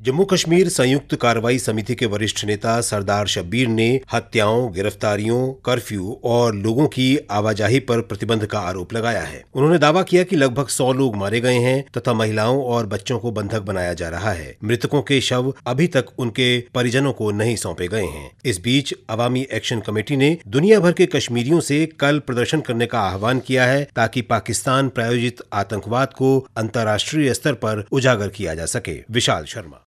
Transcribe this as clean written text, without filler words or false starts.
जम्मू कश्मीर संयुक्त कार्रवाई समिति के वरिष्ठ नेता सरदार शब्बीर ने हत्याओं, गिरफ्तारियों, कर्फ्यू और लोगों की आवाजाही पर प्रतिबंध का आरोप लगाया है। उन्होंने दावा किया कि लगभग 100 लोग मारे गए हैं तथा महिलाओं और बच्चों को बंधक बनाया जा रहा है। मृतकों के शव अभी तक उनके परिजनों को नहीं सौंपे गए हैं। इस बीच अवामी एक्शन कमेटी ने दुनिया भर के कश्मीरियों से कल प्रदर्शन करने का आह्वान किया है ताकि पाकिस्तान प्रायोजित आतंकवाद को अंतर्राष्ट्रीय स्तर पर उजागर किया जा सके। विशाल शर्मा।